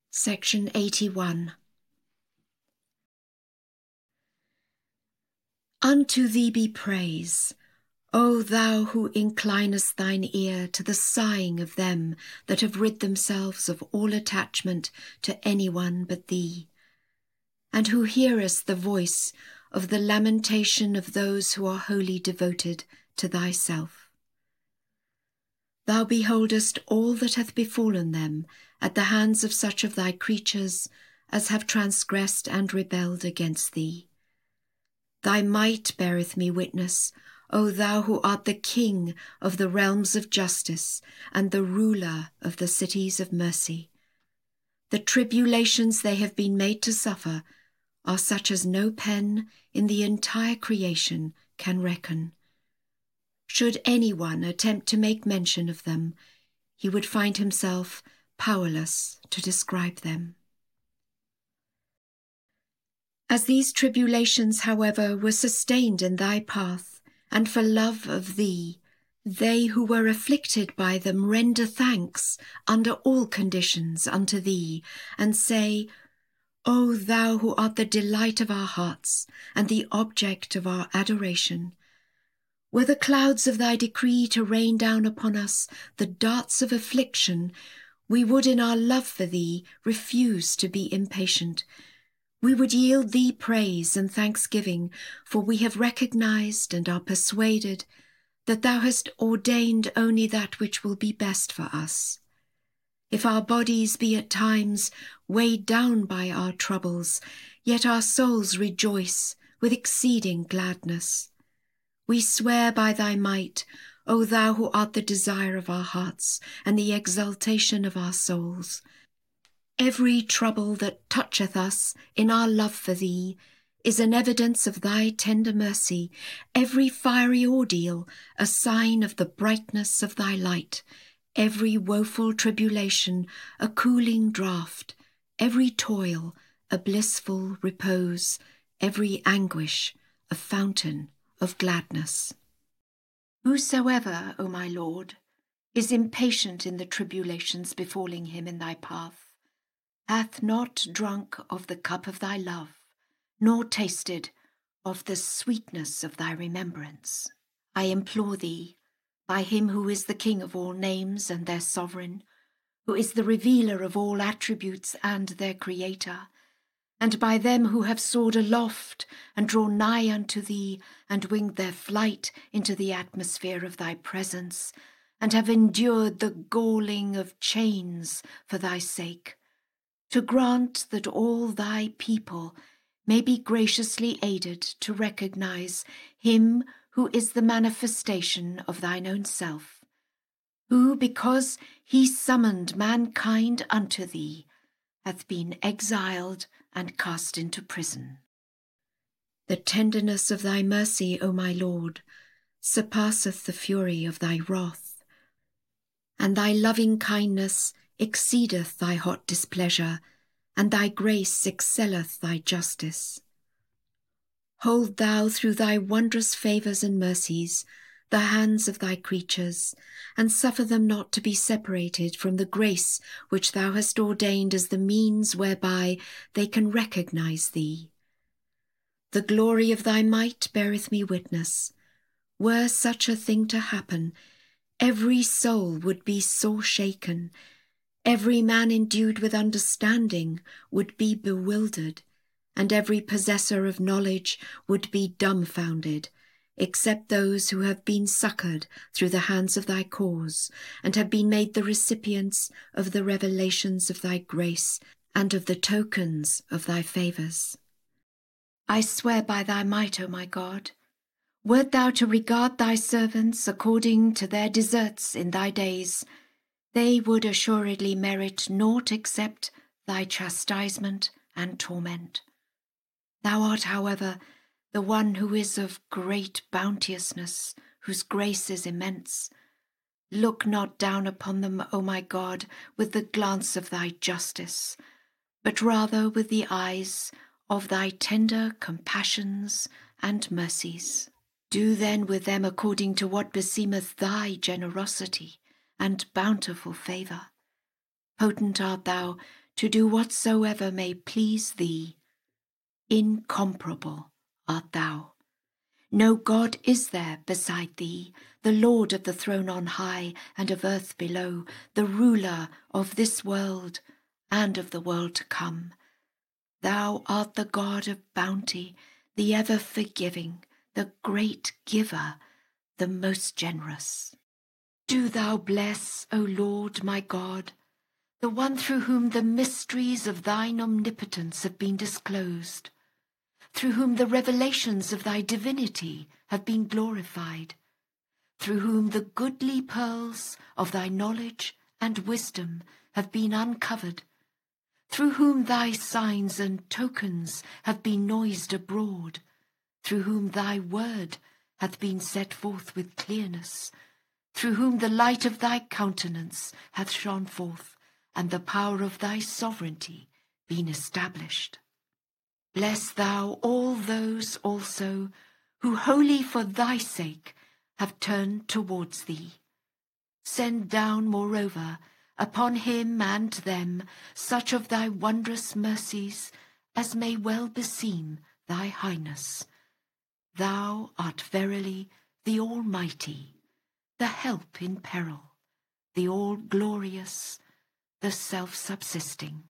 Section 81. Unto thee be praise, O thou who inclinest thine ear to the sighing of them that have rid themselves of all attachment to any one but thee, and who hearest the voice of the lamentation of those who are wholly devoted to thyself. Thou beholdest all that hath befallen them at the hands of such of thy creatures as have transgressed and rebelled against thee. Thy might beareth me witness, O thou who art the King of the realms of justice and the ruler of the cities of mercy. The tribulations they have been made to suffer are such as no pen in the entire creation can reckon. Should anyone attempt to make mention of them, he would find himself powerless to describe them. As these tribulations, however, were sustained in thy path, and for love of thee, they who were afflicted by them render thanks under all conditions unto thee, and say, O thou who art the delight of our hearts, and the object of our adoration, were the clouds of thy decree to rain down upon us the darts of affliction, we would in our love for thee refuse to be impatient. We would yield thee praise and thanksgiving, for we have recognized and are persuaded that thou hast ordained only that which will be best for us. If our bodies be at times weighed down by our troubles, yet our souls rejoice with exceeding gladness. We swear by thy might, O thou who art the desire of our hearts and the exaltation of our souls. Every trouble that toucheth us in our love for thee is an evidence of thy tender mercy, every fiery ordeal a sign of the brightness of thy light, every woeful tribulation a cooling draught, every toil a blissful repose, every anguish a fountain of gladness. Whosoever, O my Lord, is impatient in the tribulations befalling him in thy path, hath not drunk of the cup of thy love, nor tasted of the sweetness of thy remembrance. I implore thee, by him who is the King of all names and their sovereign, who is the revealer of all attributes and their creator, and by them who have soared aloft and drawn nigh unto thee, and winged their flight into the atmosphere of thy presence, and have endured the galling of chains for thy sake, to grant that all thy people may be graciously aided to recognize him who is the manifestation of thine own self, who, because he summoned mankind unto thee, hath been exiled and cast into prison. The tenderness of thy mercy, O my Lord, surpasseth the fury of thy wrath, and thy loving kindness exceedeth thy hot displeasure, and thy grace excelleth thy justice. Hold thou through thy wondrous favours and mercies the hands of thy creatures, and suffer them not to be separated from the grace which thou hast ordained as the means whereby they can recognize thee. The glory of thy might beareth me witness. Were such a thing to happen, every soul would be sore shaken, every man endued with understanding would be bewildered, and every possessor of knowledge would be dumbfounded, except those who have been succoured through the hands of thy cause, and have been made the recipients of the revelations of thy grace and of the tokens of thy favours. I swear by thy might, O my God, wert thou to regard thy servants according to their deserts in thy days, they would assuredly merit naught except thy chastisement and torment. Thou art, however, the one who is of great bounteousness, whose grace is immense. Look not down upon them, O my God, with the glance of thy justice, but rather with the eyes of thy tender compassions and mercies. Do then with them according to what beseemeth thy generosity and bountiful favour. Potent art thou to do whatsoever may please thee. Incomparable art thou. No God is there beside thee, the Lord of the throne on high and of earth below, the ruler of this world and of the world to come. Thou art the God of bounty, the ever forgiving, the great giver, the most generous. Do thou bless, O Lord my God, the one through whom the mysteries of thine omnipotence have been disclosed, through whom the revelations of thy divinity have been glorified, through whom the goodly pearls of thy knowledge and wisdom have been uncovered, through whom thy signs and tokens have been noised abroad, through whom thy word hath been set forth with clearness, through whom the light of thy countenance hath shone forth, and the power of thy sovereignty been established. Bless thou all those also who wholly for thy sake have turned towards thee. Send down, moreover, upon him and them such of thy wondrous mercies as may well beseem thy highness. Thou art verily the Almighty, the help in peril, the all-glorious, the self-subsisting.